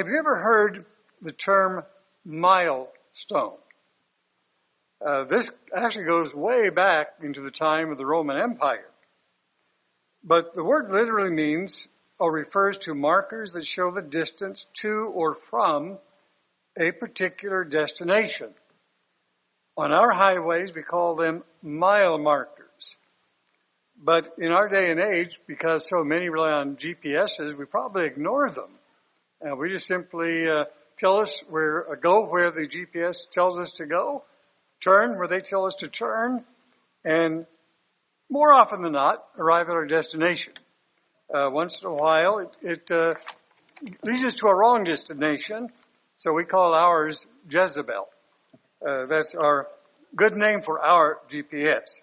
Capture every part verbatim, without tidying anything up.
Have you ever heard the term milestone? Uh, this actually goes way back into the time of the Roman Empire. But the word literally means or refers to markers that show the distance to or from a particular destination. On our highways, we call them mile markers. But in our day and age, because so many rely on G P S's, we probably ignore them. And we just simply uh, tell us where uh, go where the G P S tells us to go, turn where they tell us to turn, and more often than not, arrive at our destination. Uh, once in a while, it, it uh, leads us to a wrong destination, so we call ours Jezebel. Uh, that's our good name for our G P S.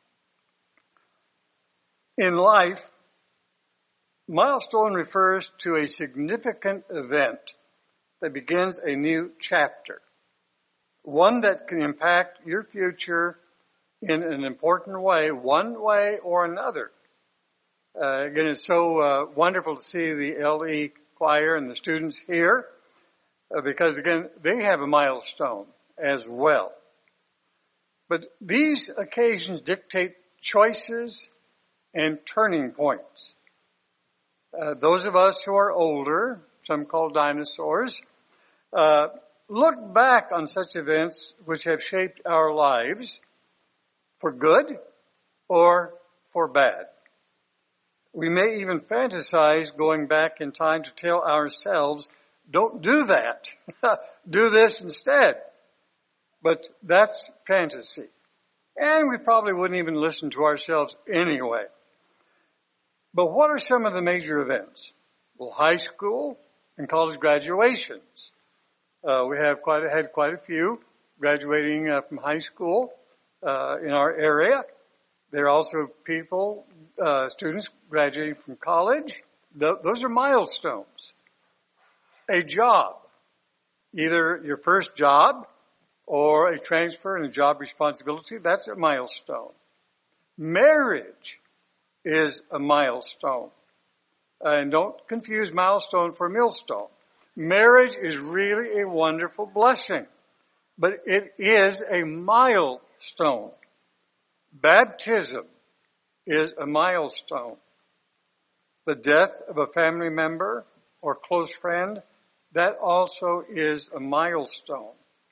In life, milestone refers to a significant event that begins a new chapter, one that can impact your future in an important way, one way or another. Uh, again, it's so uh, wonderful to see the L E choir and the students here, uh, because again, they have a milestone as well. But these occasions dictate choices and turning points. Uh, those of us who are older, some call dinosaurs, uh, look back on such events which have shaped our lives for good or for bad. We may even fantasize going back in time to tell ourselves, don't do that. Do this instead. But that's fantasy. And we probably wouldn't even listen to ourselves anyway. But what are some of the major events? Well, high school and college graduations. Uh, we have quite a, had quite a few graduating uh, from high school uh, in our area. There are also people, uh, students graduating from college. Th- those are milestones. A job, either your first job or a transfer in a job responsibility, that's a milestone. Marriage is a milestone. And don't confuse milestone for millstone. Marriage is really a wonderful blessing, but it is a milestone. Baptism is a milestone. The death of a family member or close friend, that also is a milestone.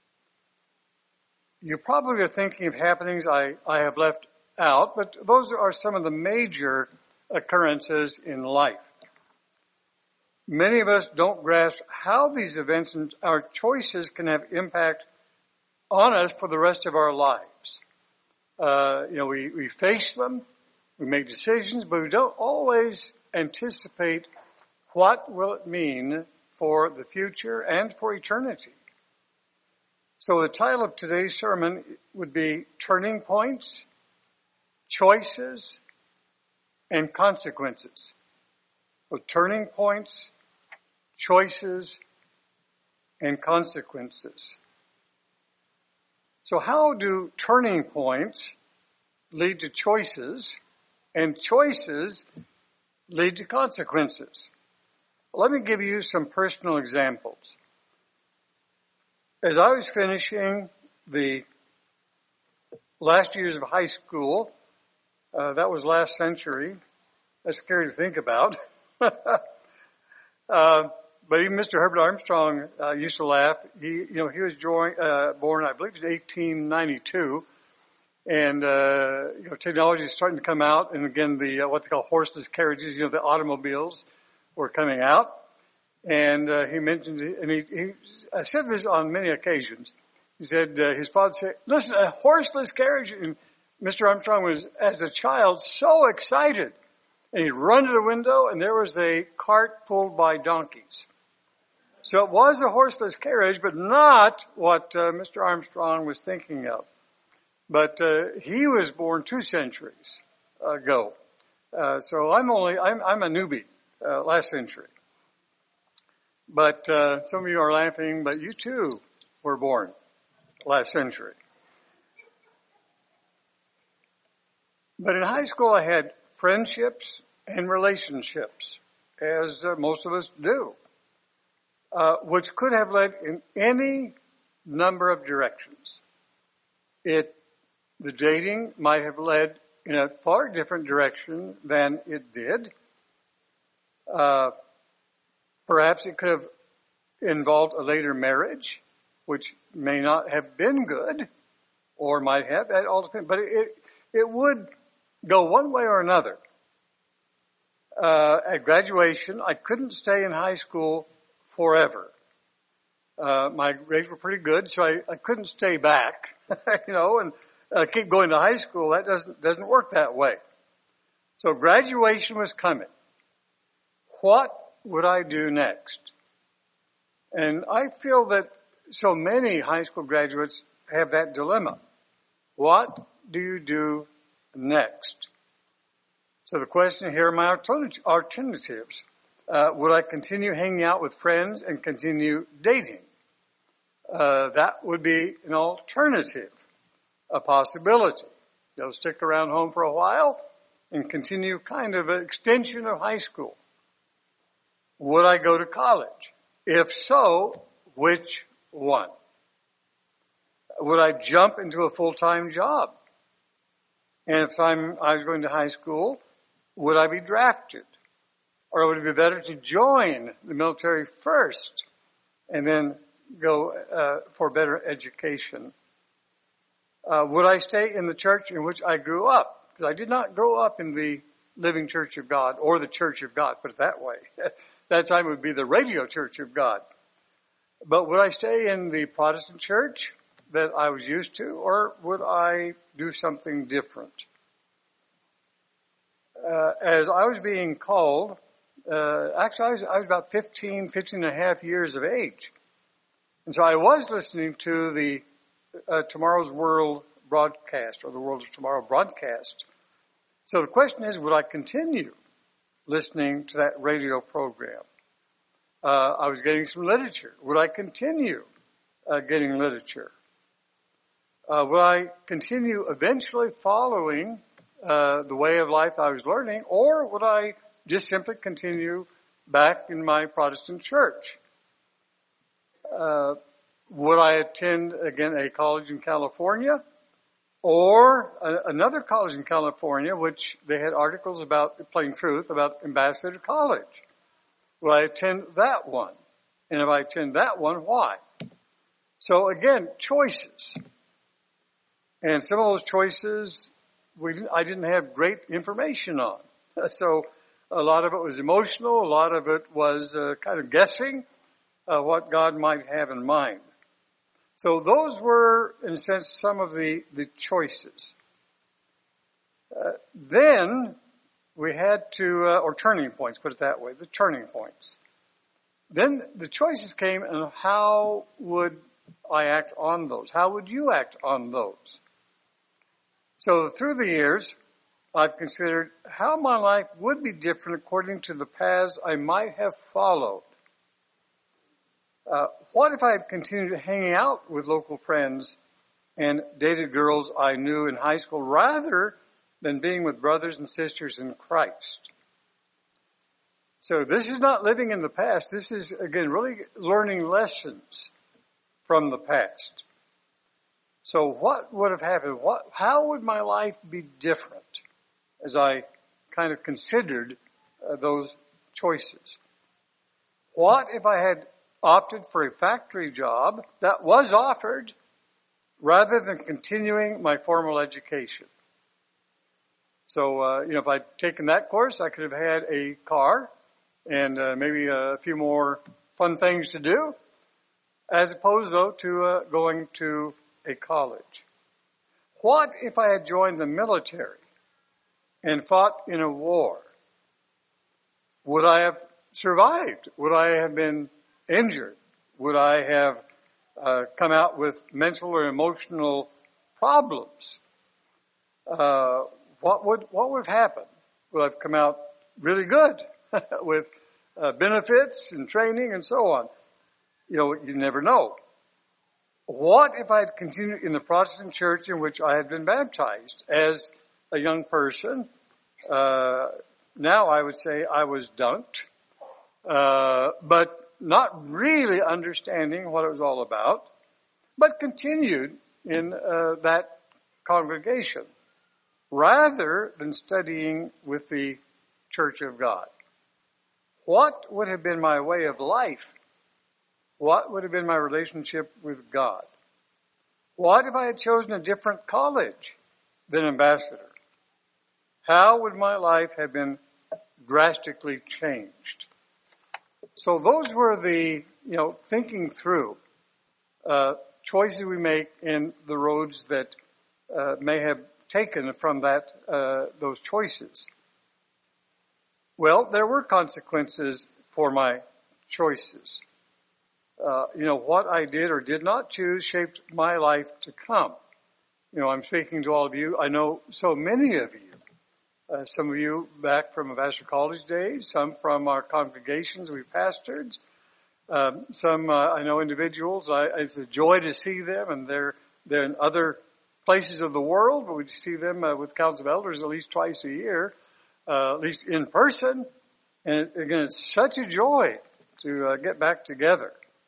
You probably are thinking of happenings I, I have left out, but those are some of the major occurrences in life. Many of us don't grasp how these events and our choices can have impact on us for the rest of our lives. Uh, you know, we, we face them, we make decisions, but we don't always anticipate what will it mean for the future and for eternity. So the title of today's sermon would be Turning Points, Choices, and Consequences. So turning points, choices, and consequences. So how do turning points lead to choices, and choices lead to consequences? Let me give you some personal examples. As I was finishing the last years of high school, uh, that was last century. That's scary to think about. uh, but even Mister Herbert Armstrong uh, used to laugh. He, you know, he was join, uh, born, I believe, in eighteen ninety-two, and uh, you know, technology is starting to come out. And again, the uh, what they call horseless carriages, you know, the automobiles were coming out. And uh, he mentioned, and he, he I said this on many occasions. He said uh, his father said, "Listen, a horseless carriage." And Mister Armstrong was, as a child, so excited. And he'd run to the window, and there was a cart pulled by donkeys. So it was a horseless carriage, but not what uh, Mister Armstrong was thinking of. But uh, he was born two centuries ago. Uh, so I'm only, I'm, I'm a newbie, uh, last century. But uh, some of you are laughing, but you too were born last century. But in high school, I had friendships and relationships, as uh, most of us do. uh, which could have led in any number of directions. It, the dating might have led in a far different direction than it did. Uh, perhaps it could have involved a later marriage, which may not have been good, or might have. That all depends. But it it would go one way or another. Uh, at graduation, I couldn't stay in high school forever. Uh, my grades were pretty good, so I, I couldn't stay back, you know, and uh, keep going to high school. That doesn't doesn't work that way. So graduation was coming. What would I do next? And I feel that so many high school graduates have that dilemma. What do you do next? So the question here are my alternatives. Uh, would I continue hanging out with friends and continue dating? Uh, that would be an alternative, a possibility. They'll stick around home for a while and continue kind of an extension of high school. Would I go to college? If so, which one? Would I jump into a full-time job? And if I'm, I was going to high school, would I be drafted? Or would it be better to join the military first and then go uh, for better education? Uh, would I stay in the church in which I grew up? Because I did not grow up in the Living Church of God or the Church of God, put it that way. That time it would be the Radio Church of God. But would I stay in the Protestant church that I was used to, or would I do something different? Uh, as I was being called, uh, actually I was, I was about fifteen, fifteen and a half years of age. And so I was listening to the uh, Tomorrow's World broadcast, or the World of Tomorrow broadcast. So the question is, would I continue listening to that radio program? Uh, I was getting some literature. Would I continue uh, getting literature? Uh, would I continue eventually following uh, the way of life I was learning, or would I just simply continue back in my Protestant church? Uh, would I attend, again, a college in California, or a, another college in California, which they had articles about, plain truth, about Ambassador College? Will I attend that one? And if I attend that one, why? So again, choices. And some of those choices we didn't, I didn't have great information on. So a lot of it was emotional. A lot of it was uh, kind of guessing uh, what God might have in mind. So those were, in a sense, some of the, the choices. Uh, then we had to, uh, or turning points, put it that way, the turning points. Then the choices came, and how would I act on those? How would you act on those? So through the years, I've considered how my life would be different according to the paths I might have followed. Uh, what if I had continued hanging out with local friends and dated girls I knew in high school rather than being with brothers and sisters in Christ? So this is not living in the past. This is, again, really learning lessons from the past. So what would have happened? What, how would my life be different as I kind of considered uh, those choices? What if I had opted for a factory job that was offered rather than continuing my formal education? So, uh, you know, if I'd taken that course, I could have had a car and uh, maybe a few more fun things to do, as opposed, though, to uh, going to a college. What if I had joined the military and fought in a war? Would I have survived? Would I have been injured? Would I have uh, come out with mental or emotional problems? Uh, what would what would have happened? Would I have come out really good with uh, benefits and training and so on? You know, you never know. What if I had continued in the Protestant church in which I had been baptized as a young person? Uh, now I would say I was dunked. Uh, but not really understanding what it was all about, but continued in uh, that congregation rather than studying with the Church of God. What would have been my way of life? What would have been my relationship with God? What if I had chosen a different college than Ambassador? How would my life have been drastically changed? So those were the, you know, thinking through uh, choices we make in the roads that uh, may have taken from that uh, those choices. Well, there were consequences for my choices. Uh, you know, what I did or did not choose shaped my life to come. You know, I'm speaking to all of you. I know so many of you. Uh, some of you back from Ambassador College days, some from our congregations we've pastored. Um, some, uh, I know individuals, I, it's a joy to see them, and they're, they're in other places of the world, but we see them uh, with Council of Elders at least twice a year, uh, at least in person. And again, it's such a joy to uh, get back together.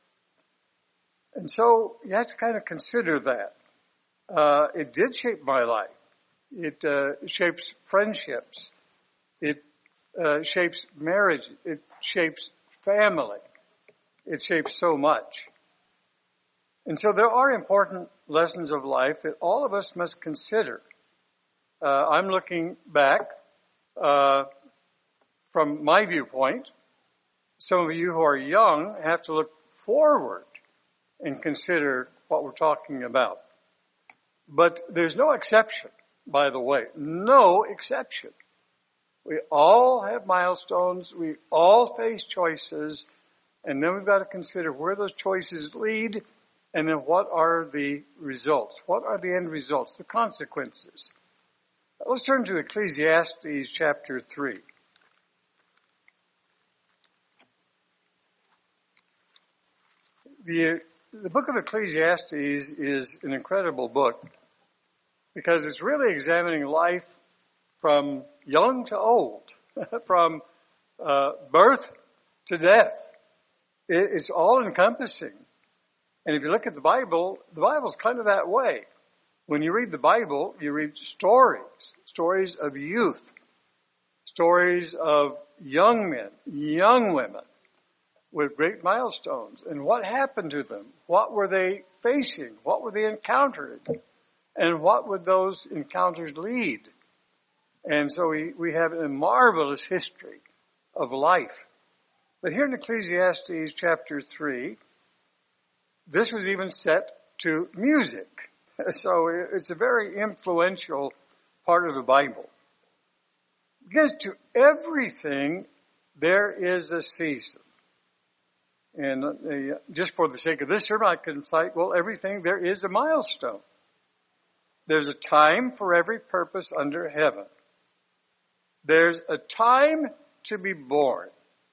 And so you have to kind of consider that. Uh, it did shape my life. It uh, shapes friendships. It uh, shapes marriage. It shapes family. It shapes so much. And so there are important lessons of life that all of us must consider. Uh, I'm looking back uh, from my viewpoint. Some of you who are young have to look forward and consider what we're talking about. But there's no exception, by the way. No exception. We all have milestones. We all face choices. And then we've got to consider where those choices lead, and then what are the results? What are the end results, the consequences? Let's turn to Ecclesiastes chapter three. The, the book of Ecclesiastes is an incredible book because it's really examining life from young to old, from uh, birth to death. It, it's all encompassing. And if you look at the Bible, the Bible's kind of that way. When you read the Bible, you read stories, stories of youth, stories of young men, young women with great milestones. And what happened to them? What were they facing? What were they encountering? And what would those encounters lead? And so we, we have a marvelous history of life. But here in Ecclesiastes chapter three, this was even set to music. So it's a very influential part of the Bible. Because to everything, there is a season. And uh, just for the sake of this sermon, I can cite, well, everything, there is a milestone. There's a time for every purpose under heaven. There's a time to be born.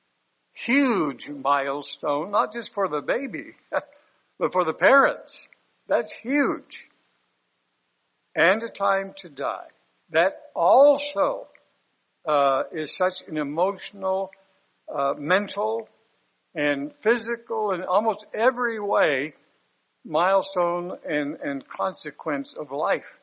Huge milestone, not just for the baby, but for the parents. That's huge. And a time to die. That also uh, is such an emotional, uh, mental, and physical, and almost every way, milestone and, and consequence of life.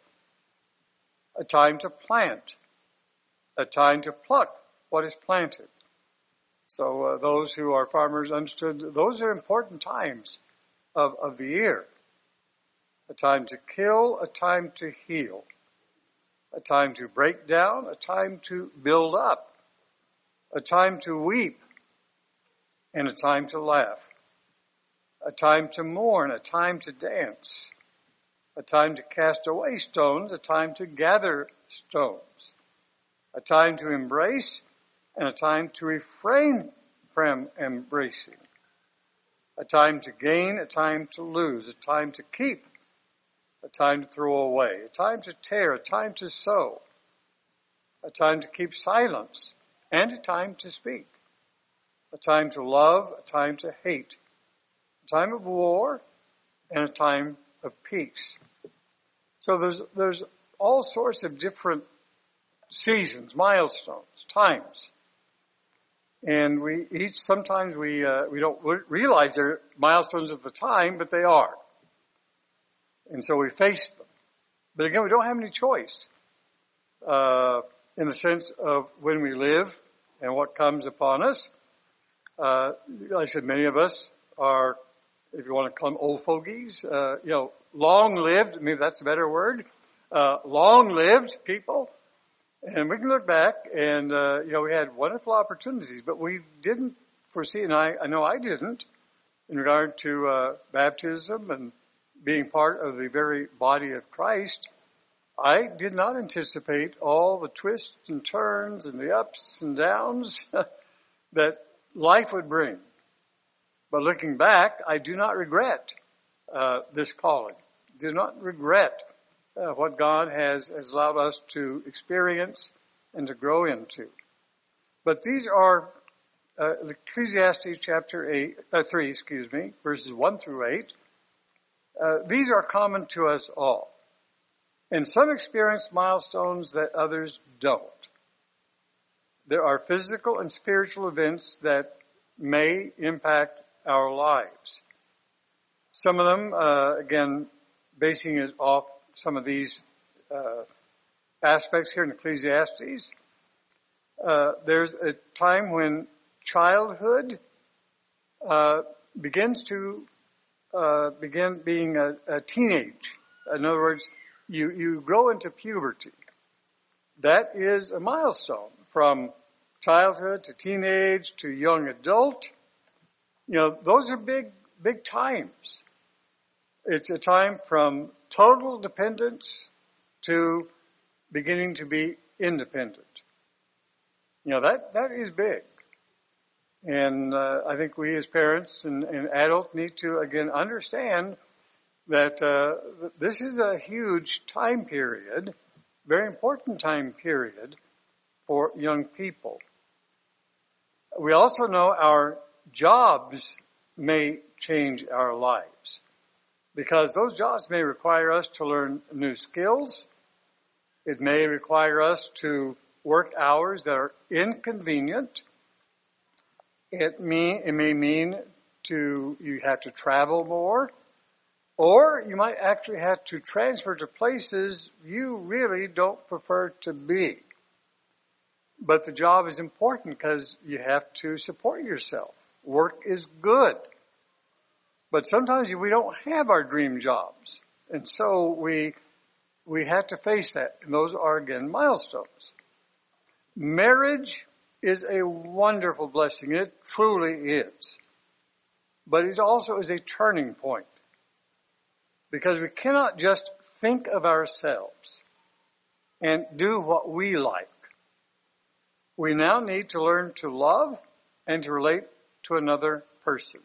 A time to plant. A time to pluck what is planted. So uh, those who are farmers understood those are important times of, of the year. A time to kill, a time to heal. A time to break down, a time to build up. A time to weep, and a time to laugh. A time to mourn, a time to dance. A time to cast away stones, a time to gather stones. A time to embrace, and a time to refrain from embracing. A time to gain, a time to lose, a time to keep, a time to throw away, a time to tear, a time to sow, a time to keep silence, and a time to speak, a time to love, a time to hate, a time of war, and a time of peace. So there's, there's all sorts of different seasons, milestones, times. And we each, sometimes we, uh, we don't realize they're milestones at the time, but they are. And so we face them. But again, we don't have any choice, uh, in the sense of when we live and what comes upon us. Uh, like I said, many of us are, if you want to call them old fogies, uh, you know, long-lived, maybe that's a better word, uh, long-lived people. And we can look back and, uh, you know, we had wonderful opportunities, but we didn't foresee, and I, I know I didn't, in regard to, uh, baptism and being part of the very body of Christ. I did not anticipate all the twists and turns and the ups and downs that life would bring. But looking back, I do not regret, uh, this calling. Do not regret Uh, what God has, has allowed us to experience and to grow into. But these are uh, Ecclesiastes chapter eight, uh, three, excuse me, verses one through eight. Uh, these are common to us all. And some experience milestones that others don't. There are physical and spiritual events that may impact our lives. Some of them, uh, again, basing it off some of these uh, aspects here in Ecclesiastes. Uh, there's a time when childhood uh, begins to uh, begin being a, a teenage. In other words, you, you grow into puberty. That is a milestone from childhood to teenage to young adult. You know, those are big, big times. It's a time from total dependence to beginning to be independent. You know, that, that is big. And uh, I think we as parents and, and adults need to, again, understand that uh, this is a huge time period, very important time period for young people. We also know our jobs may change our lives, because those jobs may require us to learn new skills. It may require us to work hours that are inconvenient. It mean, it may mean to, you have to travel more, or you might actually have to transfer to places you really don't prefer to be. But the job is important because you have to support yourself. Work is good. But sometimes we don't have our dream jobs. And so we, we have to face that. And those are, again, milestones. Marriage is a wonderful blessing. It truly is. But it also is a turning point. Because we cannot just think of ourselves and do what we like. We now need to learn to love and to relate to another person.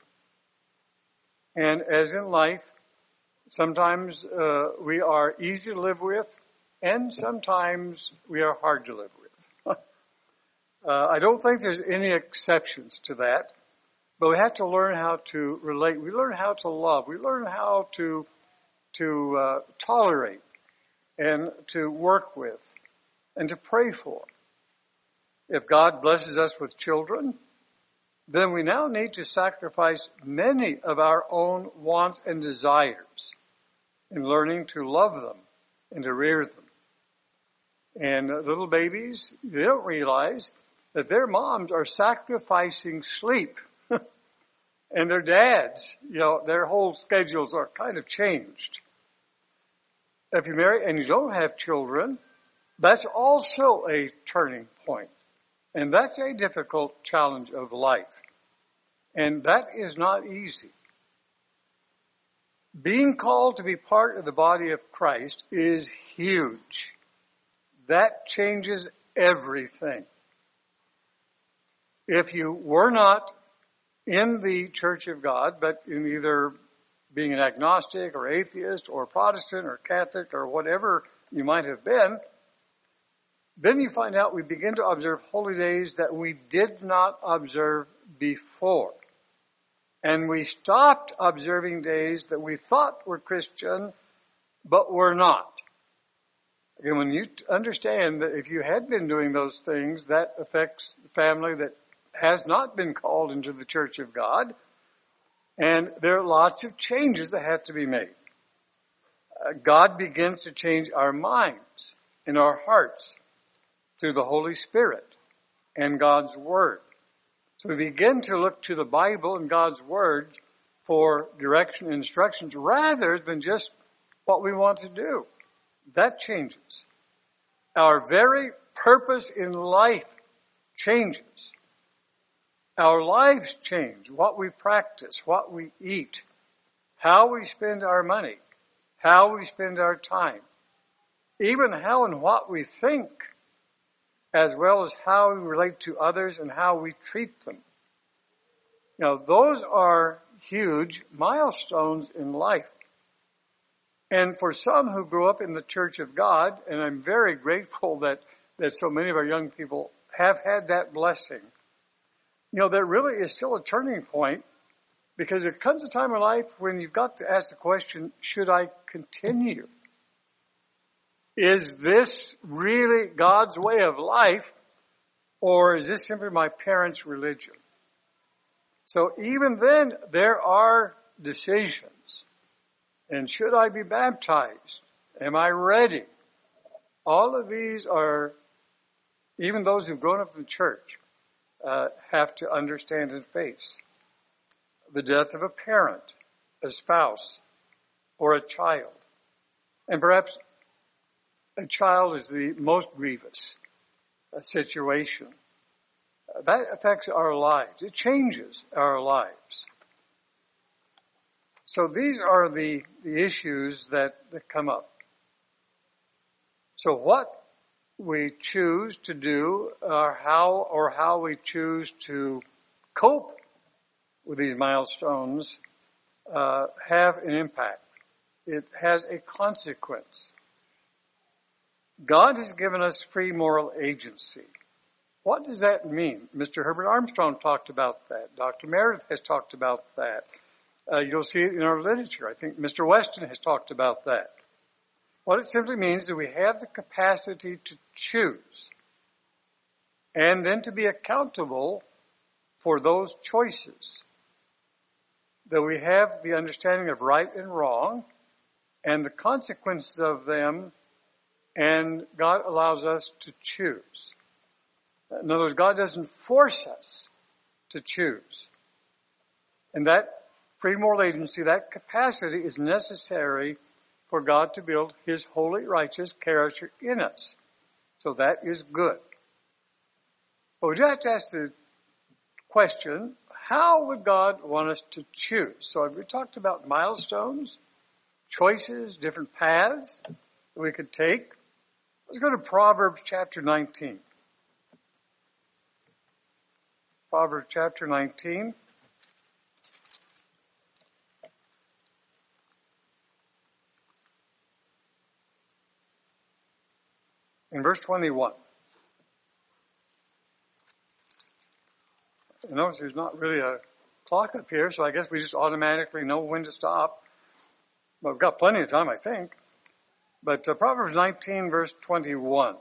And as in life, sometimes uh, we are easy to live with, and sometimes we are hard to live with. uh, I don't think there's any exceptions to that, but we have to learn how to relate. We learn how to love. We learn how to to uh, tolerate and to work with and to pray for. If God blesses us with children, then we now need to sacrifice many of our own wants and desires in learning to love them and to rear them. And little babies, they don't realize that their moms are sacrificing sleep. And their dads, you know, their whole schedules are kind of changed. If you marry and you don't have children, that's also a turning point. And that's a difficult challenge of life. And that is not easy. Being called to be part of the body of Christ is huge. That changes everything. If you were not in the Church of God, but in either being an agnostic or atheist or Protestant or Catholic or whatever you might have been, then you find out we begin to observe holy days that we did not observe before. And we stopped observing days that we thought were Christian, but were not. And when you understand that if you had been doing those things, that affects the family, that has not been called into the church of God. And there are lots of changes that have to be made. Uh, God begins to change our minds and our hearts through the Holy Spirit and God's Word. So we begin to look to the Bible and God's Word for direction and instructions rather than just what we want to do. That changes. Our very purpose in life changes. Our lives change. What we practice, what we eat, how we spend our money, how we spend our time, even how and what we think, as well as how we relate to others and how we treat them. You know, those are huge milestones in life. And for some who grew up in the Church of God, and I'm very grateful that, that so many of our young people have had that blessing, you know, there really is still a turning point, because there comes a time in life when you've got to ask the question, should I continue? Is this really God's way of life, or is this simply my parents' religion? So even then, there are decisions. And should I be baptized? Am I ready? All of these are, even those who've grown up in the church, uh, have to understand and face. The death of a parent, a spouse, or a child. And perhaps a child is the most grievous uh, situation. Uh, that affects our lives. It changes our lives. So these are the, the issues that, that come up. So what we choose to do, or how, or how we choose to cope with these milestones, uh, have an impact. It has a consequence. God has given us free moral agency. What does that mean? Mister Herbert Armstrong talked about that. Doctor Meredith has talked about that. Uh, you'll see it in our literature. I think Mister Weston has talked about that. What it simply means is that we have the capacity to choose and then to be accountable for those choices. That we have the understanding of right and wrong and the consequences of them, and God allows us to choose. In other words, God doesn't force us to choose. And that free moral agency, that capacity is necessary for God to build His holy, righteous character in us. So that is good. But we do have to ask the question, how would God want us to choose? So we talked about milestones, choices, different paths that we could take. Let's go to Proverbs chapter nineteen. Proverbs chapter nineteen. In verse twenty-one. You notice there's not really a clock up here, so I guess we just automatically know when to stop. But we've got plenty of time, I think. But uh, Proverbs nineteen, verse twenty-one.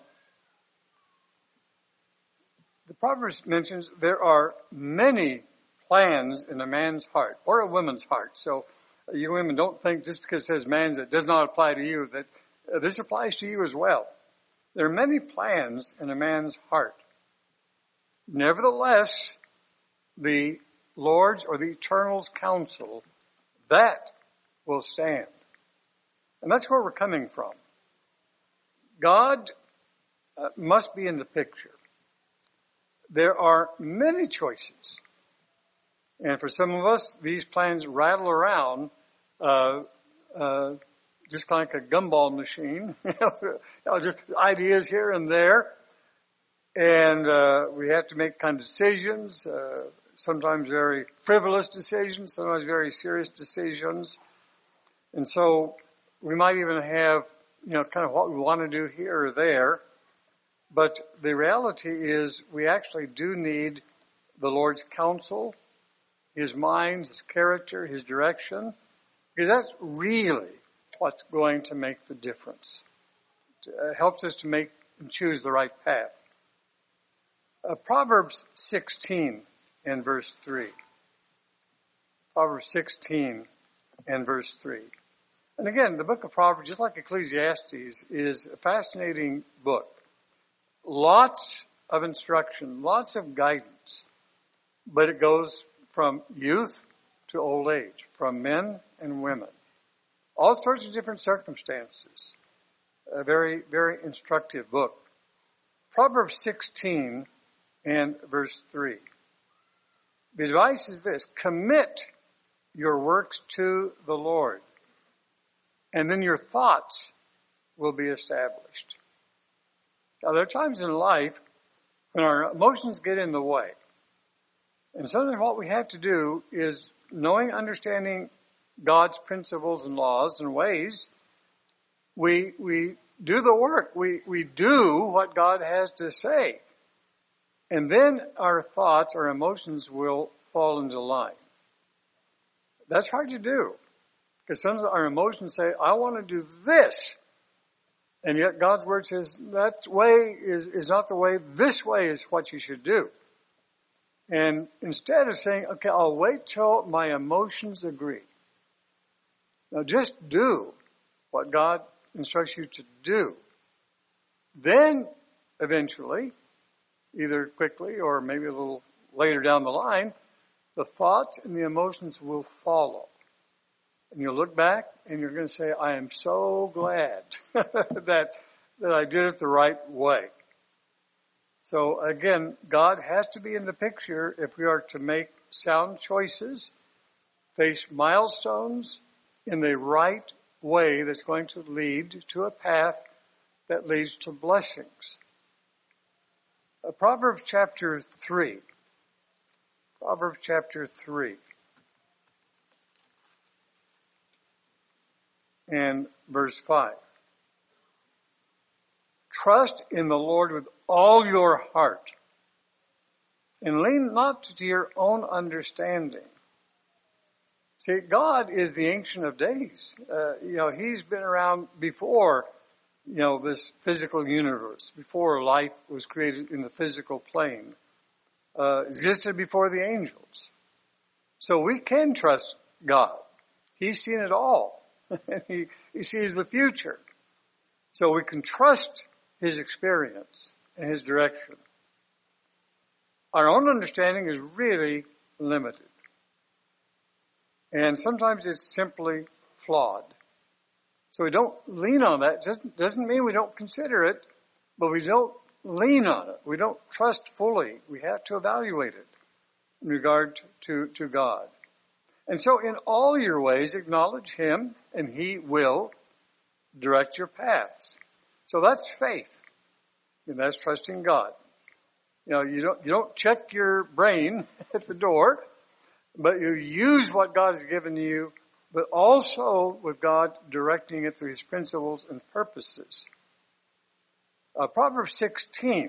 The Proverbs mentions there are many plans in a man's heart, or a woman's heart. So uh, you women don't think just because it says man's, it does not apply to you, that uh, this applies to you as well. There are many plans in a man's heart. Nevertheless, the Lord's or the Eternal's counsel, that will stand. And that's where we're coming from. God uh, must be in the picture. There are many choices. And for some of us, these plans rattle around uh, uh, just like a gumball machine. you know, just ideas here and there. And uh, we have to make kind of decisions, uh, sometimes very frivolous decisions, sometimes very serious decisions. And so we might even have, you know, kind of what we want to do here or there. But the reality is we actually do need the Lord's counsel, His mind, His character, His direction, because that's really what's going to make the difference. It helps us to make and choose the right path. Uh, Proverbs sixteen and verse three. Proverbs sixteen and verse three. And again, the book of Proverbs, just like Ecclesiastes, is a fascinating book. Lots of instruction, lots of guidance, but it goes from youth to old age, from men and women. All sorts of different circumstances. A very, very instructive book. Proverbs sixteen and verse three. The advice is this: commit your works to the Lord, and then your thoughts will be established. Now, there are times in life when our emotions get in the way. And sometimes what we have to do is, knowing, understanding God's principles and laws and ways, we we do the work. We we do what God has to say. And then our thoughts, our emotions will fall into line. That's hard to do. Because sometimes our emotions say, I want to do this. And yet God's word says, that way is, is not the way. This way is what you should do. And instead of saying, okay, I'll wait till my emotions agree. Now just do what God instructs you to do. Then, eventually, either quickly or maybe a little later down the line, the thoughts and the emotions will follow. And you'll look back and you're going to say, I am so glad that, that I did it the right way. So again, God has to be in the picture if we are to make sound choices, face milestones in the right way that's going to lead to a path that leads to blessings. Uh, Proverbs chapter three. Proverbs chapter three. And verse five. Trust in the Lord with all your heart, and lean not to your own understanding. See, God is the Ancient of Days. Uh, you know, He's been around before, you know, this physical universe, before life was created in the physical plane. Uh, existed before the angels. So we can trust God. He's seen it all. he, he sees the future. So we can trust His experience and His direction. Our own understanding is really limited. And sometimes it's simply flawed. So we don't lean on that. It doesn't, doesn't mean we don't consider it, but we don't lean on it. We don't trust fully. We have to evaluate it in regard to, to God. And so in all your ways, acknowledge Him, and He will direct your paths. So that's faith. And that's trusting God. You know, you don't, you don't check your brain at the door, but you use what God has given you, but also with God directing it through His principles and purposes. Uh, Proverbs sixteen.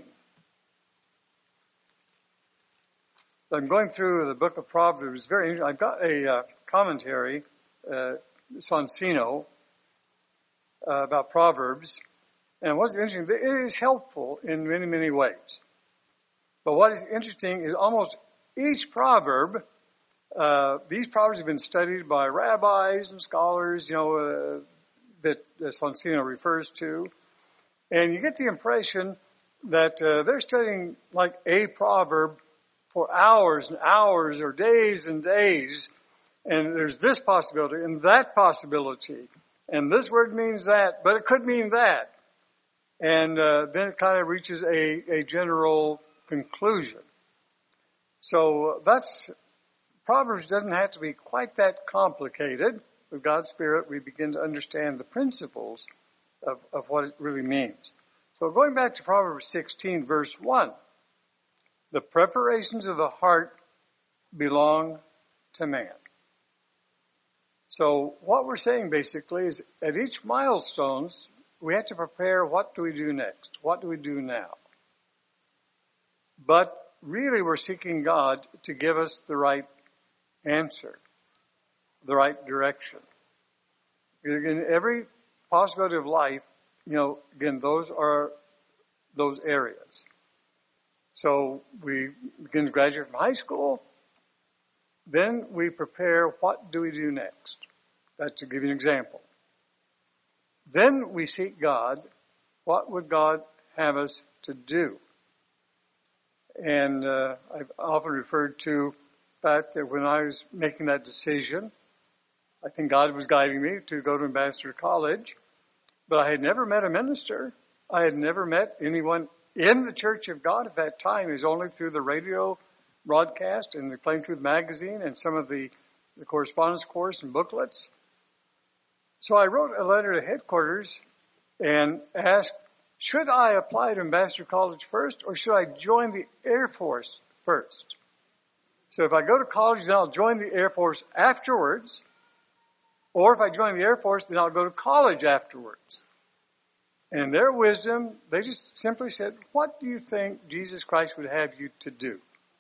I'm going through the book of Proverbs. It's very interesting. I've got a uh, commentary, uh, Sonsino, uh, about Proverbs. And what's interesting, it is helpful in many, many ways. But what is interesting is almost each proverb, uh, these proverbs have been studied by rabbis and scholars, you know, uh, that uh, Sonsino refers to. And you get the impression that uh, they're studying like a proverb for hours and hours or days and days. And there's this possibility and that possibility. And this word means that, but it could mean that. And uh, then it kind of reaches a, a general conclusion. So that's, Proverbs doesn't have to be quite that complicated. With God's Spirit, we begin to understand the principles of, of what it really means. So going back to Proverbs sixteen, verse one, the preparations of the heart belong to man. So what we're saying basically is at each milestones, we have to prepare what do we do next? What do we do now? But really we're seeking God to give us the right answer, the right direction. In every possibility of life, you know, again, those are those areas. So we begin to graduate from high school. Then we prepare, what do we do next? That's to give you an example. Then we seek God. What would God have us to do? And uh, I've often referred to the fact that when I was making that decision, I think God was guiding me to go to Ambassador College, but I had never met a minister. I had never met anyone in the Church of God at that time. It was only through the radio broadcast and the Plain Truth magazine and some of the, the correspondence course and booklets. So I wrote a letter to headquarters and asked, should I apply to Ambassador College first, or should I join the Air Force first? So if I go to college, then I'll join the Air Force afterwards. Or if I join the Air Force, then I'll go to college afterwards. And in their wisdom, they just simply said, what do you think Jesus Christ would have you to do?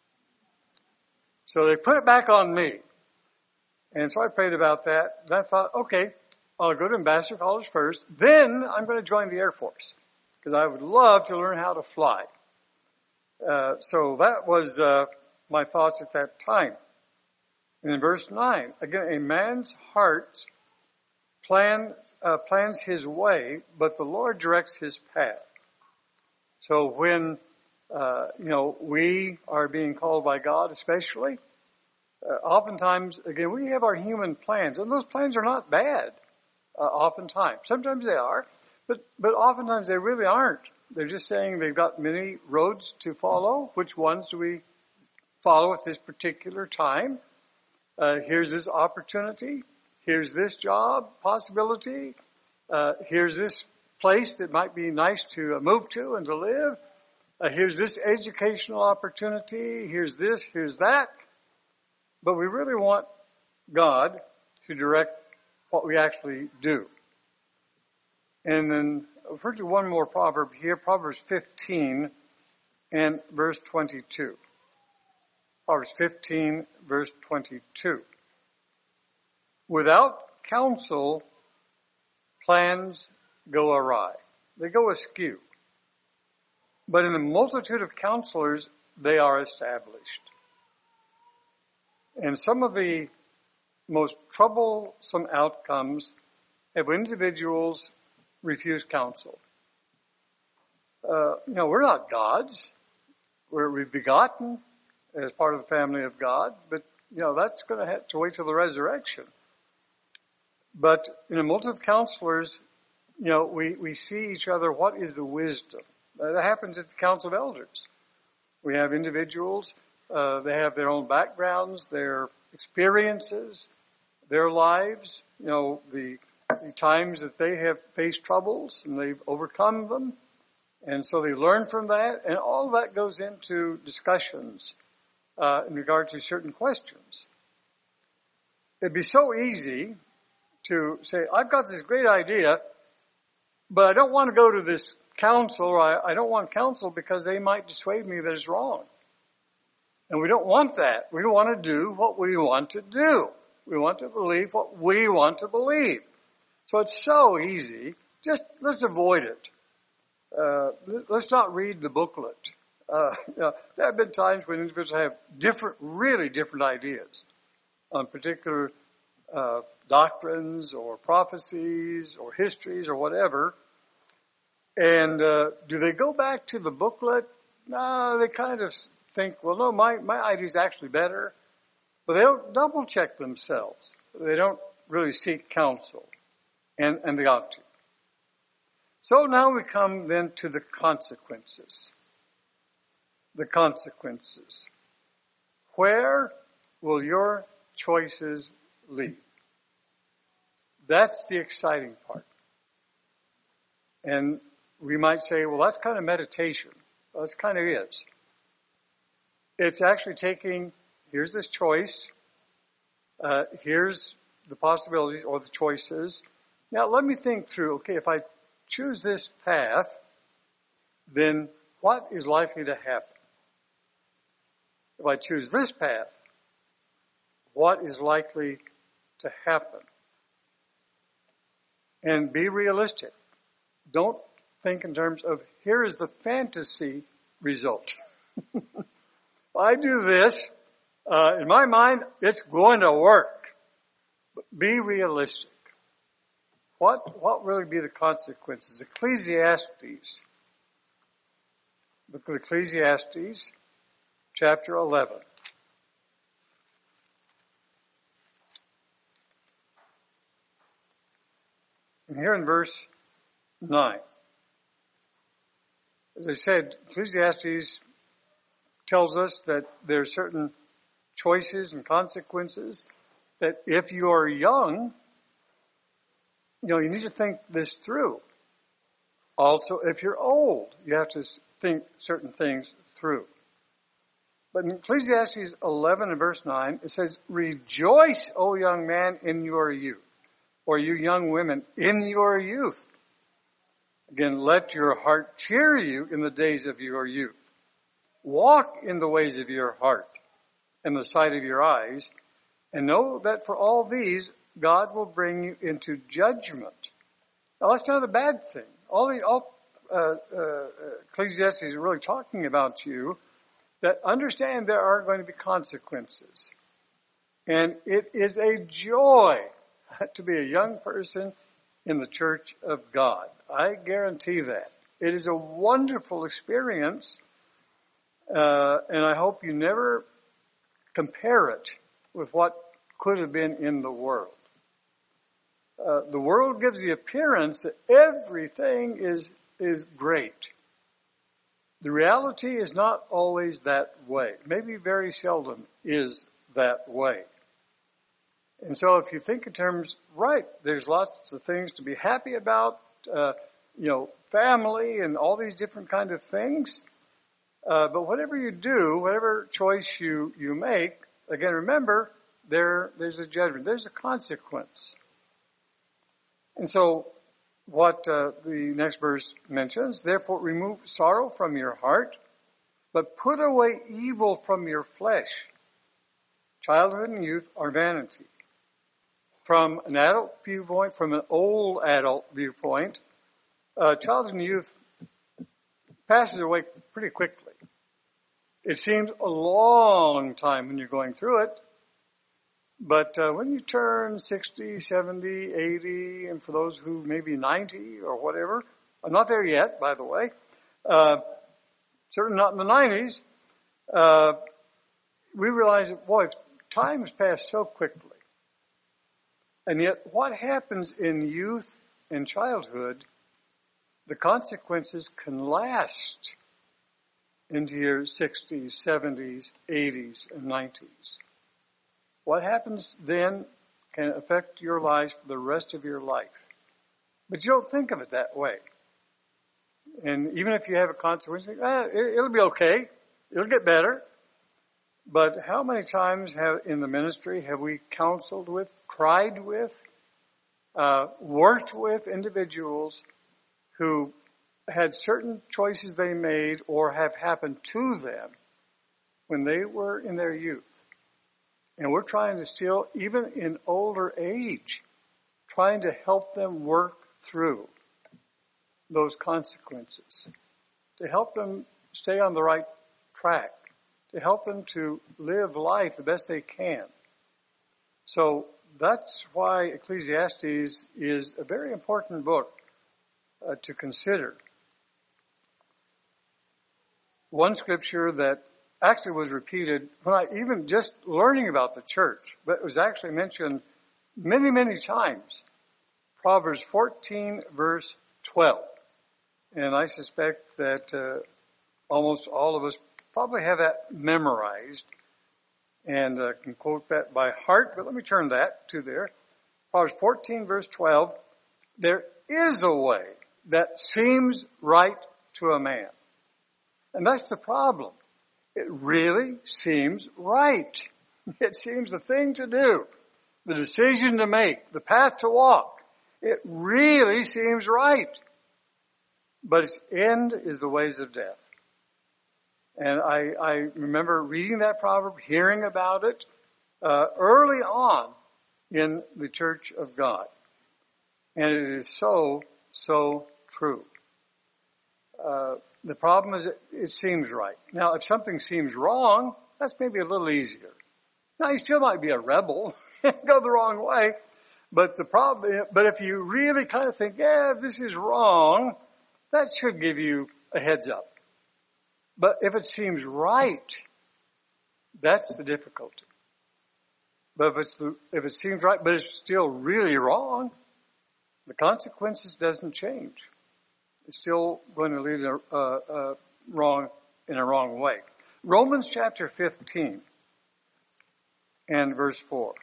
So they put it back on me. And so I prayed about that. And I thought, okay, I'll go to Ambassador College first. Then I'm going to join the Air Force, because I would love to learn how to fly. Uh, so that was uh, my thoughts at that time. And in verse nine, again, a man's heart plan, uh, plans his way, but the Lord directs his path. So when, uh, you know, we are being called by God especially, uh, oftentimes, again, we have our human plans, and those plans are not bad, uh, oftentimes. Sometimes they are, but, but oftentimes they really aren't. They're just saying they've got many roads to follow. Which ones do we follow at this particular time? Uh, here's this opportunity. Here's this job possibility. Uh, here's this place that might be nice to uh, move to and to live. Uh, here's this educational opportunity. Here's this, here's that. But we really want God to direct what we actually do. And then I've heard you one more proverb here, Proverbs fifteen and verse twenty-two. Proverbs fifteen, verse twenty-two. Without counsel, plans go awry. They go askew. But in the multitude of counselors, they are established. And some of the most troublesome outcomes have when individuals refuse counsel. Uh, you know, we're not gods. We're, we're begotten as part of the family of God, but, you know, that's going to have to wait till the resurrection. But in a multitude of counselors, you know, we, we see each other, what is the wisdom? Uh, that happens at the Council of Elders. We have individuals, uh, they have their own backgrounds, their experiences, their lives, you know, the, the times that they have faced troubles and they've overcome them. And so they learn from that, and all of that goes into discussions uh, in regard to certain questions. It'd be so easy to say, I've got this great idea, but I don't want to go to this council, or I, I don't want counsel because they might dissuade me that it's wrong. And we don't want that. We want to do what we want to do. We want to believe what we want to believe. So it's so easy. Just let's avoid it. Uh, let's not read the booklet. Uh, you know, there have been times when individuals have different, really different ideas on particular uh, doctrines or prophecies or histories or whatever. And uh, do they go back to the booklet? No, they kind of think, well, no, my, my idea is actually better. But they don't double check themselves. They don't really seek counsel. And, and they ought to. So now we come then to the consequences. The consequences. Where will your choices lead? That's the exciting part. And we might say, well, that's kind of meditation. Well, it kind of is. It's actually taking, here's this choice, uh, here's the possibilities or the choices. Now let me think through, okay, if I choose this path, then what is likely to happen? If I choose this path, what is likely to happen? And be realistic. Don't think in terms of, here is the fantasy result. I do this, uh, in my mind, it's going to work. But be realistic. What, what will be the consequences? Ecclesiastes. Look at Ecclesiastes, chapter eleven. And here in verse nine, as I said, Ecclesiastes tells us that there are certain choices and consequences that if you are young, you know, you need to think this through. Also, if you're old, you have to think certain things through. But in Ecclesiastes eleven and verse nine, it says, "Rejoice, O young man, in your youth," or you young women, in your youth. Again, let your heart cheer you in the days of your youth. Walk in the ways of your heart and the sight of your eyes, and know that for all these, God will bring you into judgment. Now, that's not a bad thing. All the all, uh, uh, Ecclesiastes is really talking about you, that understand there are going to be consequences. And it is a joy to be a young person in the church of God. I guarantee that. It is a wonderful experience, uh, and I hope you never compare it with what could have been in the world. Uh, the world gives the appearance that everything is is great. The reality is not always that way. Maybe very seldom is that way. And so if you think in terms, right, there's lots of things to be happy about, uh, you know, family and all these different kind of things. Uh, but whatever you do, whatever choice you, you make, again, remember, there, there's a judgment. There's a consequence. And so what uh, the next verse mentions, therefore remove sorrow from your heart, but put away evil from your flesh. Childhood and youth are vanity. From an adult viewpoint, from an old adult viewpoint, uh, childhood and youth passes away pretty quickly. It seems a long time when you're going through it, but uh, when you turn sixty, seventy, eighty, and for those who may be ninety or whatever, I'm not there yet, by the way, uh, certainly not in the nineties, uh, we realize that, boy, time has passed so quickly. And yet, what happens in youth and childhood, the consequences can last into your sixties, seventies, eighties, and nineties. What happens then can affect your life for the rest of your life. But you don't think of it that way. And even if you have a consequence, you think, ah, it'll be okay. It'll get better. But how many times have in the ministry have we counseled with, cried with, uh, worked with individuals who had certain choices they made or have happened to them when they were in their youth. And we're trying to still, even in older age, trying to help them work through those consequences, to help them stay on the right track, to help them to live life the best they can. So that's why Ecclesiastes is a very important book uh, to consider. One scripture that actually was repeated when I even just learning about the church, but it was actually mentioned many, many times. Proverbs fourteen, verse twelve. And I suspect that uh, almost all of us probably have that memorized and uh, can quote that by heart, but let me turn that to there. Proverbs fourteen, verse twelve. There is a way that seems right to a man. And that's the problem. It really seems right. It seems the thing to do, the decision to make, the path to walk. It really seems right. But its end is the ways of death. And I, I remember reading that proverb, hearing about it, uh, early on in the Church of God. And it is so, so true. Uh, The problem is it, it seems right. Now, if something seems wrong, that's maybe a little easier. Now, you still might be a rebel, go the wrong way, but the problem, but if you really kind of think, yeah, this is wrong, that should give you a heads up. But if it seems right, that's the difficulty. But if it's the, if it seems right, but it's still really wrong, the consequences doesn't change. It's still going to lead a, uh, uh, wrong in a wrong way. Romans chapter fifteen and verse four.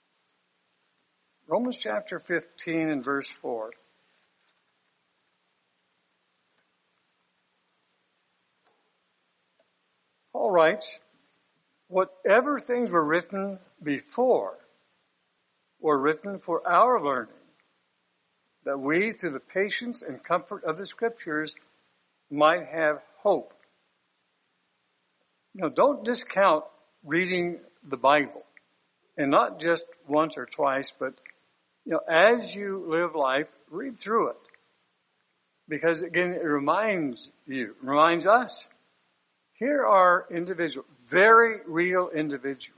Romans chapter fifteen and verse four. Paul writes, whatever things were written before were written for our learning, that we, through the patience and comfort of the Scriptures, might have hope. You know, don't discount reading the Bible, and not just once or twice, but, you know, as you live life, read through it. Because, again, it reminds you, reminds us. Here are individuals, very real individuals.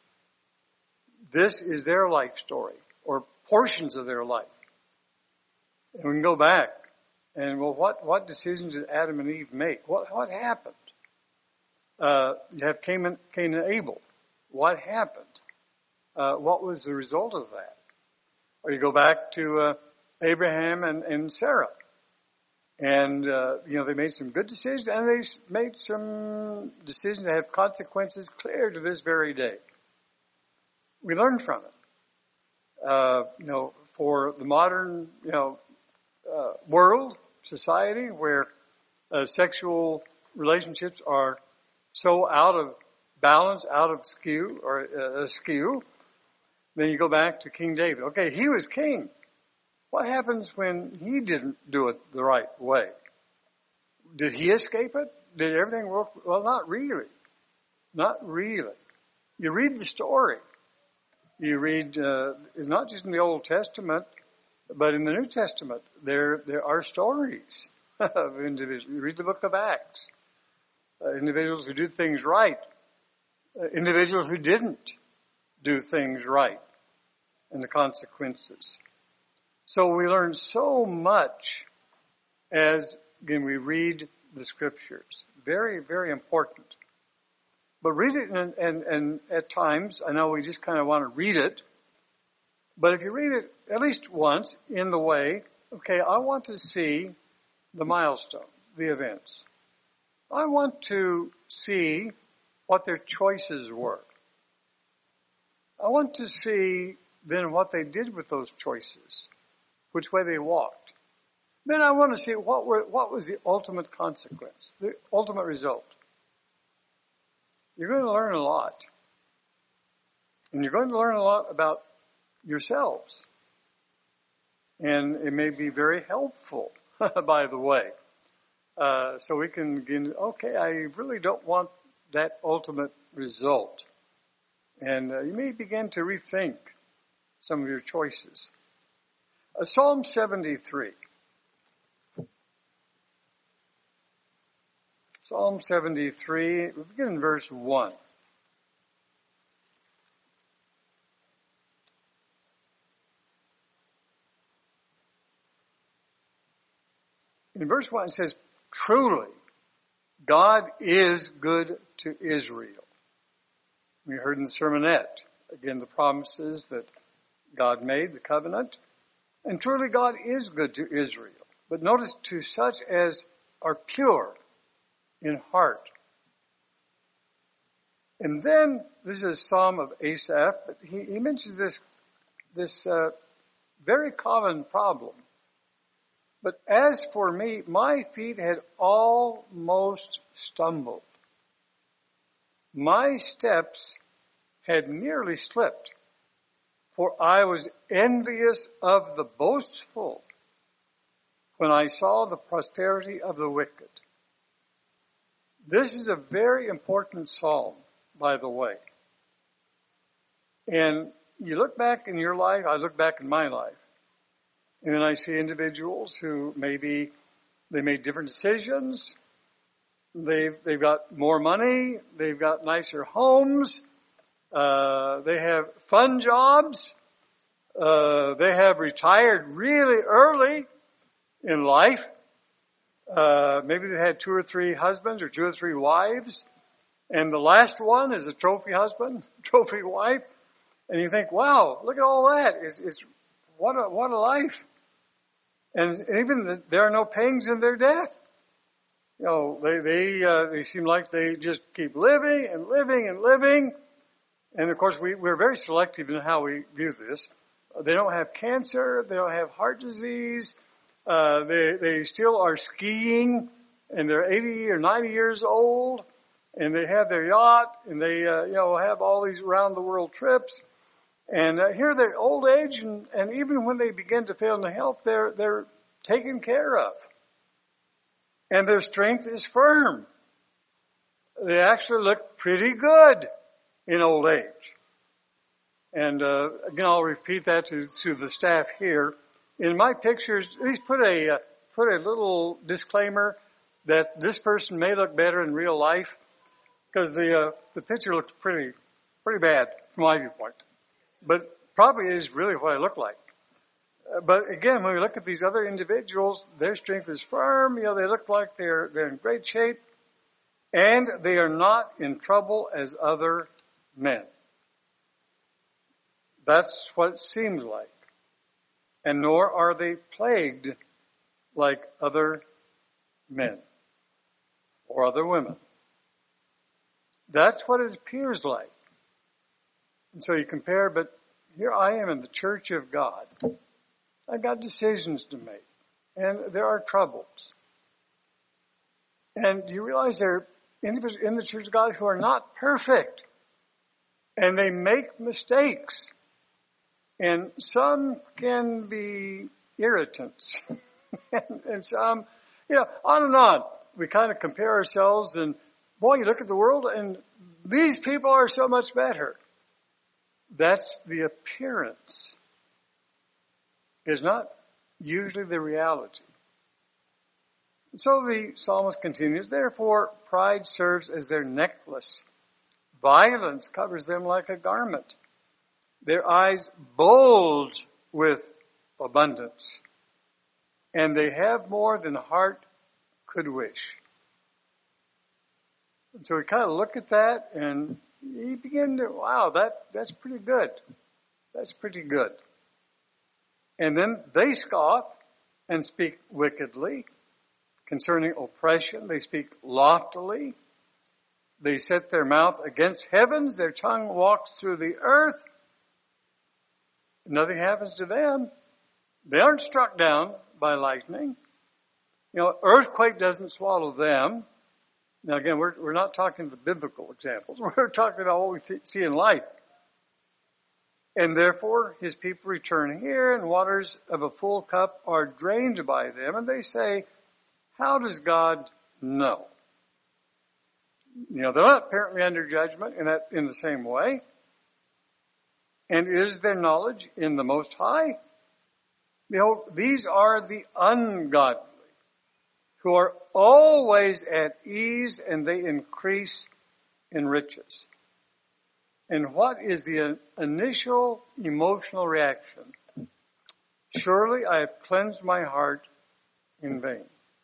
This is their life story, or portions of their life. And we can go back and, well, what, what decisions did Adam and Eve make? What, what happened? Uh, you have Cain and, Cain and Abel. What happened? Uh, what was the result of that? Or you go back to uh, Abraham and, and Sarah. And, uh, you know, they made some good decisions, and they made some decisions that have consequences clear to this very day. We learn from it. Uh, you know, for the modern, you know, uh, world, society, where uh, sexual relationships are so out of balance, out of skew, or uh, askew, then you go back to King David. Okay, he was king. What happens when he didn't do it the right way? Did he escape it? Did everything work? Well, not really. Not really. You read the story. You read, uh, it's not just in the Old Testament, but in the New Testament, there, there are stories of individuals. You read the book of Acts. Uh, individuals who did things right. Uh, individuals who didn't do things right. And the consequences. So we learn so much as, again, we read the Scriptures. Very, very important. But read it, and, and, and at times, I know we just kind of want to read it, but if you read it at least once in the way, okay, I want to see the milestones, the events. I want to see what their choices were. I want to see then what they did with those choices, which way they walked. Then I want to see what were, what was the ultimate consequence, the ultimate result. You're going to learn a lot. And you're going to learn a lot about yourselves. And it may be very helpful, by the way. Uh, so we can begin, okay, I really don't want that ultimate result. And uh, you may begin to rethink some of your choices. Uh, Psalm seventy-three. Psalm seventy-three, we begin in verse one. In verse one it says, truly, God is good to Israel. We heard in the sermonette, again, the promises that God made, the covenant. And truly God is good to Israel. But notice, to such as are pure in heart. And then, this is a psalm of Asaph, but he, he mentions this, this uh, very common problem. But as for me, my feet had almost stumbled. My steps had nearly slipped, for I was envious of the boastful when I saw the prosperity of the wicked. This is a very important psalm, by the way. And you look back in your life, I look back in my life, and then I see individuals who maybe they made different decisions, They've, they've got more money. They've got nicer homes. Uh, they have fun jobs. Uh, they have retired really early in life. Uh, maybe they had two or three husbands or two or three wives. And the last one is a trophy husband, trophy wife. And you think, wow, look at all that. It's, it's what a, what a life. And even the, there are no pangs in their death. You know, they, they, uh, they seem like they just keep living and living and living. And of course we, we're very selective in how we view this. They don't have cancer. They don't have heart disease. Uh, they, they still are skiing and they're eighty or ninety years old and they have their yacht and they, uh, you know, have all these around the world trips. And uh, here they're old age and, and even when they begin to fail in the health, they're, they're taken care of. And their strength is firm. They actually look pretty good in old age. And, uh, again, I'll repeat that to, to the staff here. In my pictures, please put a, uh, put a little disclaimer that this person may look better in real life because the, uh, the picture looks pretty, pretty bad from my viewpoint. But probably is really what I look like. Uh, but again, when we look at these other individuals, their strength is firm. You know, they look like they're, they're in great shape and they are not in trouble as other men. That's what it seems like. And nor are they plagued like other men or other women. That's what it appears like. And so you compare, but here I am in the church of God. I've got decisions to make. And there are troubles. And do you realize there are individuals in the church of God who are not perfect? And they make mistakes. And some can be irritants. and, and some, you know, on and on. We kind of compare ourselves and, boy, you look at the world and these people are so much better. That's the appearance. It's not usually the reality. So the psalmist continues, therefore pride serves as their necklace. Violence covers them like a garment. Their eyes bulge with abundance. And they have more than heart could wish. And so we kind of look at that and you begin to, wow, that, that's pretty good. That's pretty good. And then they scoff and speak wickedly concerning oppression. They speak loftily. They set their mouth against heavens. Their tongue walks through the earth. Nothing happens to them. They aren't struck down by lightning. You know, earthquake doesn't swallow them. Now again, we're, we're not talking the biblical examples. We're talking about what we th- see in life. And therefore, his people return here, and waters of a full cup are drained by them. And they say, how does God know? You know, they're not apparently under judgment in that, in the same way. And is their knowledge in the Most High? Behold, these are the ungodly, who are always at ease, and they increase in riches. And what is the initial emotional reaction? Surely I have cleansed my heart in vain.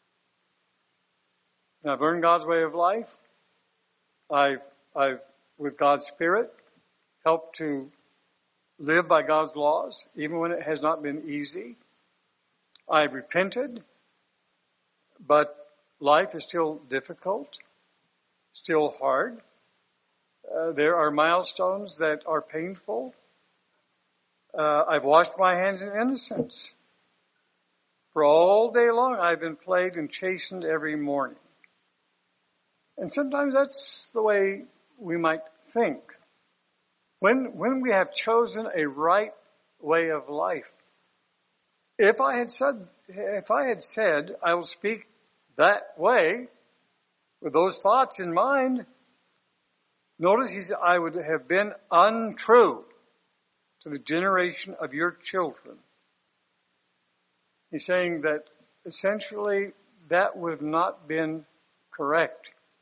And I've learned God's way of life. I've, I've, with God's Spirit, helped to live by God's laws, even when it has not been easy. I've repented, but life is still difficult, still hard. Uh, there are milestones that are painful. Uh, I've washed my hands in innocence. For all day long, I've been plagued and chastened every morning. And sometimes that's the way we might think. When, when we have chosen a right way of life, if I had said, if I had said, I will speak that way, with those thoughts in mind, notice he said, I would have been untrue to the generation of your children. He's saying that essentially that would have not been correct.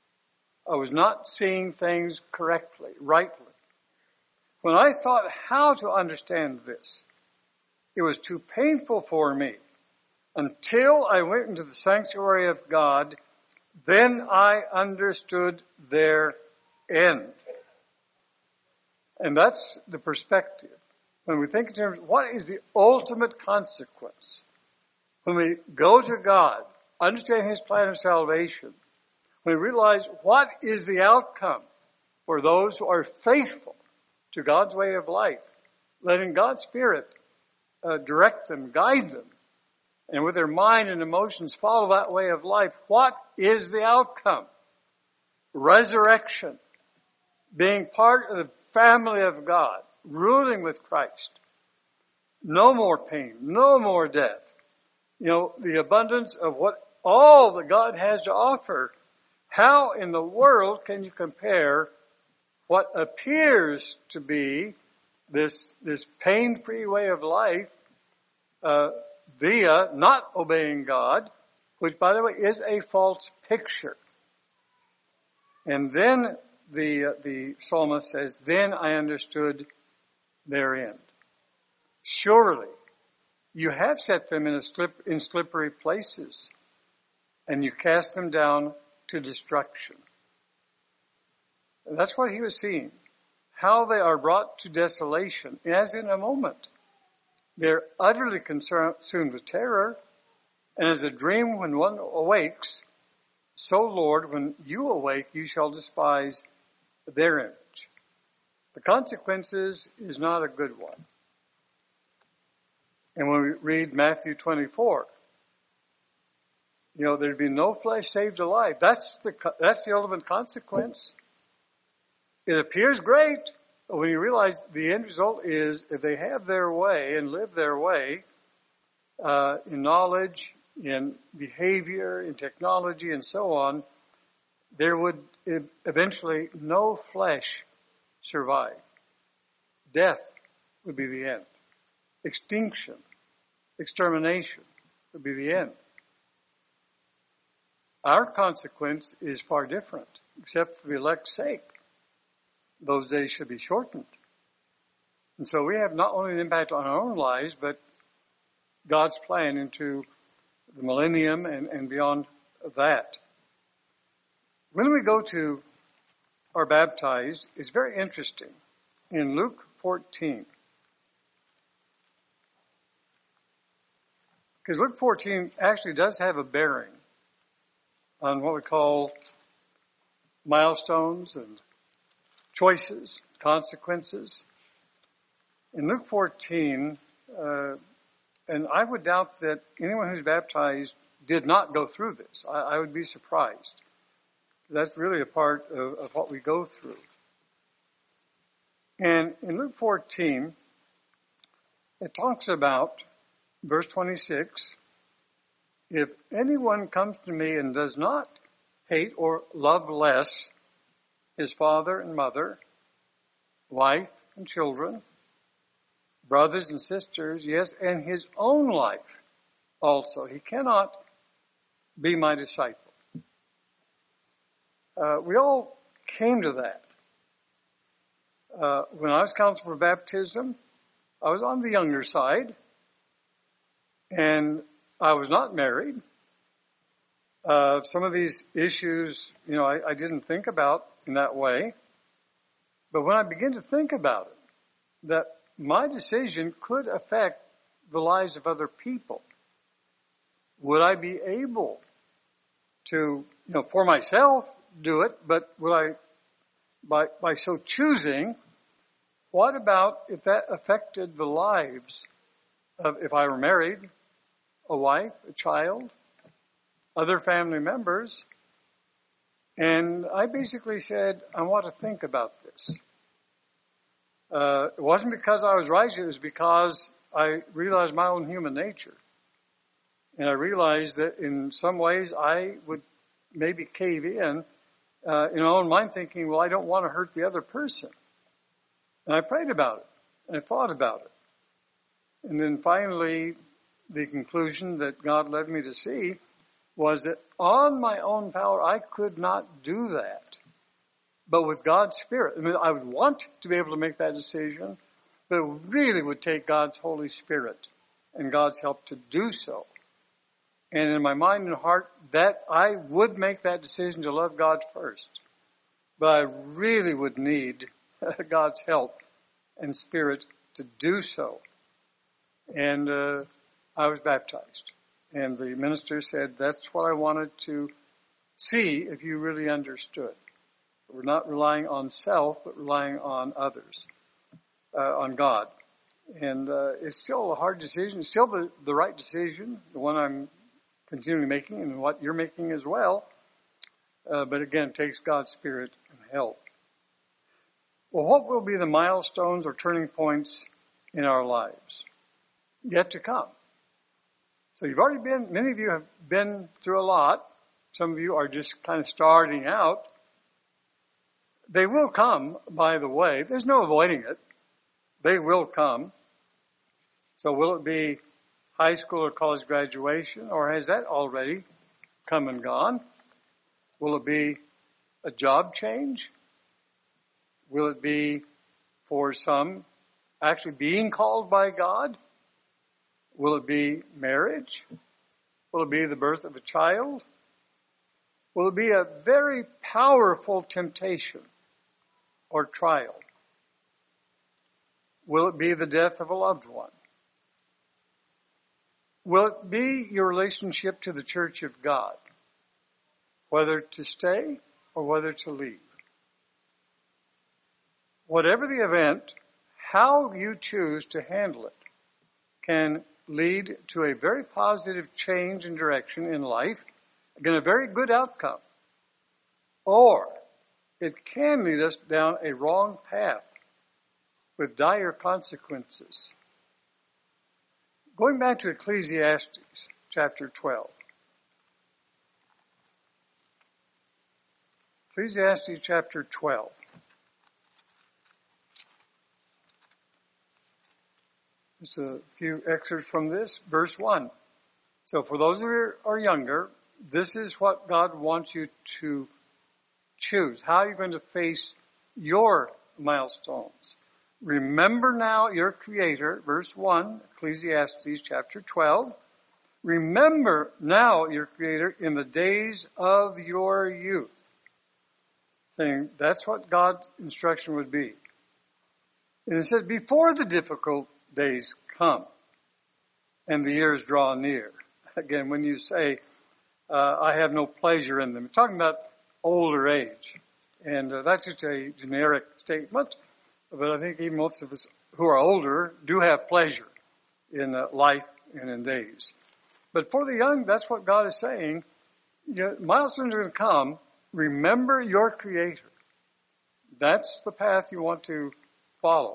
I was not seeing things correctly, rightly. When I thought how to understand this, it was too painful for me. Until I went into the sanctuary of God, then I understood their end. And that's the perspective. When we think in terms of what is the ultimate consequence, when we go to God, understand His plan of salvation, when we realize what is the outcome for those who are faithful to God's way of life, letting God's Spirit uh, direct them, guide them, and with their mind and emotions follow that way of life, what is the outcome? Resurrection. Being part of the family of God, ruling with Christ. No more pain, no more death. You know, the abundance of what all that God has to offer. How in the world can you compare what appears to be this, this pain-free way of life, uh, via not obeying God, which by the way is a false picture. And then the, uh, the psalmist says, then I understood their end. Surely you have set them in a slip, in slippery places, and you cast them down to destruction. And that's what he was seeing. How they are brought to desolation, as in a moment. They're utterly consumed with terror, and as a dream when one awakes, so Lord, when you awake, you shall despise their image. The consequences is not a good one. And when we read Matthew twenty-four, you know, there'd be no flesh saved alive. That's the, that's the ultimate consequence. It appears great, but when you realize the end result is if they have their way and live their way, uh, in knowledge, in behavior, in technology, and so on, there would eventually no flesh survive. Death would be the end. Extinction, extermination would be the end. Our consequence is far different, except for the elect's sake. Those days should be shortened. And so we have not only an impact on our own lives, but God's plan into the millennium and, and beyond that. When we go to are baptized, it's very interesting. In Luke fourteen, because Luke fourteen actually does have a bearing on what we call milestones and choices, consequences. In Luke fourteen, uh, and I would doubt that anyone who's baptized did not go through this. I, I would be surprised. That's really a part of, of what we go through. And in Luke fourteen, it talks about, verse twenty-six, if anyone comes to me and does not hate or love less his father and mother, wife and children, brothers and sisters, yes, and his own life also, he cannot be my disciple. Uh, we all came to that. Uh, when I was counseled for baptism, I was on the younger side, and I was not married. Uh, some of these issues, you know, I, I didn't think about in that way. But when I begin to think about it, that my decision could affect the lives of other people, would I be able to, you know, for myself, do it, but will I, by, by so choosing, what about if that affected the lives of, if I were married, a wife, a child, other family members? And I basically said, I want to think about this. Uh, it wasn't because I was righteous, it was because I realized my own human nature. And I realized that in some ways I would maybe cave in, Uh, in my own mind thinking, well, I don't want to hurt the other person. And I prayed about it, and I thought about it. And then finally, the conclusion that God led me to see was that on my own power, I could not do that. but with God's Spirit. I mean, I would want to be able to make that decision, but it really would take God's Holy Spirit and God's help to do so. And in my mind and heart, that I would make that decision to love God first. But I really would need God's help and Spirit to do so. And uh, I was baptized. And the minister said, that's what I wanted to see if you really understood. We're not relying on self, but relying on others, uh, on God. And uh, it's still a hard decision. It's still the, the right decision, the one I'm continually making and what you're making as well. Uh, but again, it takes God's Spirit and help. Well, what will be the milestones or turning points in our lives? Yet to come. So you've already been, many of you have been through a lot. Some of you are just kind of starting out. They will come, by the way. There's no avoiding it. They will come. So will it be high school or college graduation, or has that already come and gone? Will it be a job change? Will it be, for some, actually being called by God? Will it be marriage? Will it be the birth of a child? Will it be a very powerful temptation or trial? Will it be the death of a loved one? Will it be your relationship to the church of God? Whether to stay or whether to leave? Whatever the event, how you choose to handle it can lead to a very positive change in direction in life, again, a very good outcome. Or it can lead us down a wrong path with dire consequences. Going back to Ecclesiastes chapter twelve. Ecclesiastes chapter twelve. Just a few excerpts from this. Verse one. So for those of you who are younger, this is what God wants you to choose. How are you going to face your milestones? Remember now your Creator, verse one, Ecclesiastes chapter twelve. Remember now your Creator in the days of your youth. Saying that's what God's instruction would be. And it said, before the difficult days come and the years draw near. Again, when you say, uh, I have no pleasure in them, talking about older age. And uh, that's just a generic statement. But I think even most of us who are older do have pleasure in uh, life and in days. But for the young, that's what God is saying. You know, milestones are going to come. Remember your Creator. That's the path you want to follow.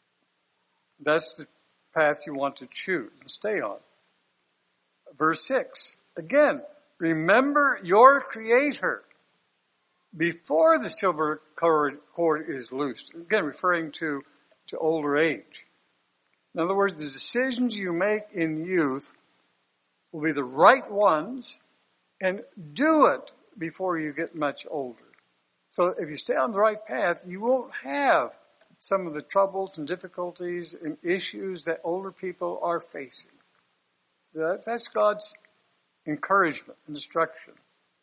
That's the path you want to choose and stay on. Verse six. Again, remember your Creator before the silver cord, cord is loosed. Again, referring to, to older age. In other words, the decisions you make in youth will be the right ones, and do it before you get much older. So if you stay on the right path, you won't have some of the troubles and difficulties and issues that older people are facing. That, that's God's encouragement and instruction.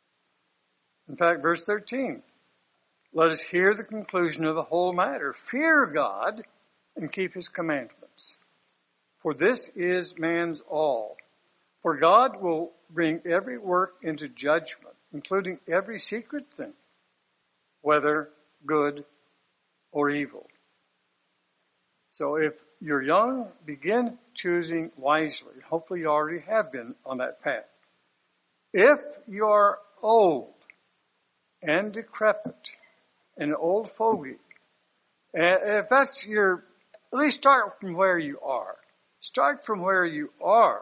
In fact, verse thirteen, let us hear the conclusion of the whole matter. Fear God and keep His commandments. For this is man's all. For God will bring every work into judgment, including every secret thing, whether good or evil. So if you're young, begin choosing wisely. Hopefully you already have been on that path. If you are old and decrepit, an old fogey, and if that's your, at least start from where you are. Start from where you are.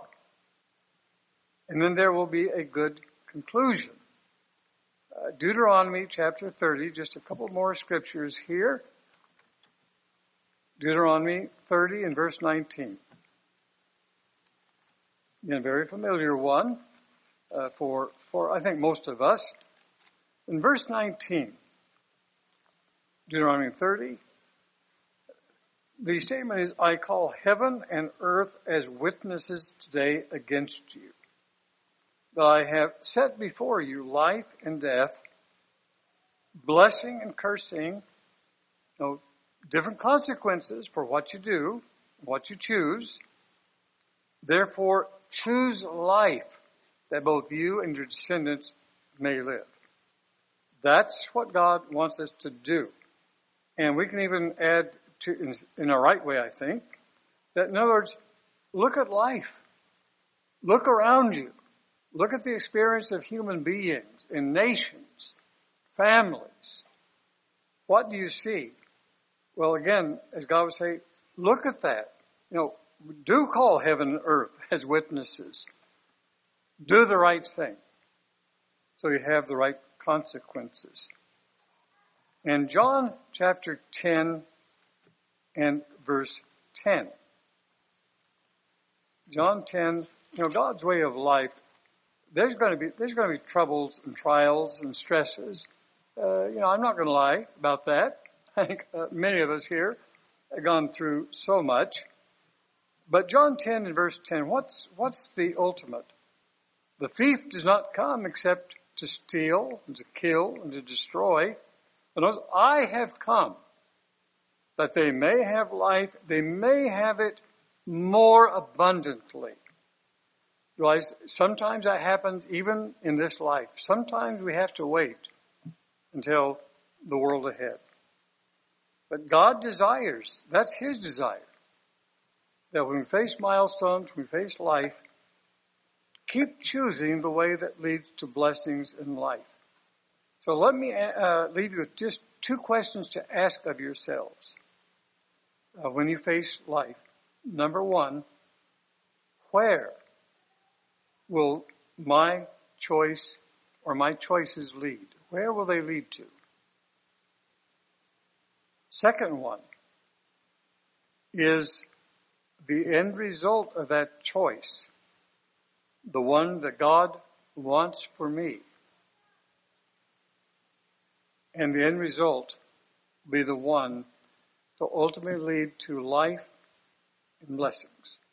And then there will be a good conclusion. Uh, Deuteronomy chapter thirty, just a couple more scriptures here. Deuteronomy thirty and verse nineteen. Again, a very familiar one uh, for, for I think most of us. In verse nineteen, Deuteronomy thirty. The statement is, I call heaven and earth as witnesses today against you, that I have set before you life and death, blessing and cursing, you know, different consequences for what you do, what you choose. Therefore, choose life, that both you and your descendants may live. That's what God wants us to do. And we can even add to, in, in a right way, I think, that in other words, look at life. Look around you. Look at the experience of human beings in nations, families. What do you see? Well, again, as God would say, look at that. You know, do call heaven and earth as witnesses. Do the right thing, so you have the right consequences. And John chapter ten and verse ten. John ten, you know, God's way of life, there's going to be, there's going to be troubles and trials and stresses. Uh, you know, I'm not going to lie about that. I think uh, many of us here have gone through so much. But John ten and verse ten, what's, what's the ultimate? The thief does not come except to steal and to kill and to destroy. But notice, I have come that they may have life, they may have it more abundantly. Realize sometimes that happens even in this life. Sometimes we have to wait until the world ahead. But God desires, that's His desire, that when we face milestones, when we face life, keep choosing the way that leads to blessings in life. So let me uh, leave you with just two questions to ask of yourselves uh, when you face life. Number one, where will my choice or my choices lead? Where will they lead to? Second one, is the end result of that choice the one that God wants for me? And the end result will be the one to ultimately lead to life and blessings.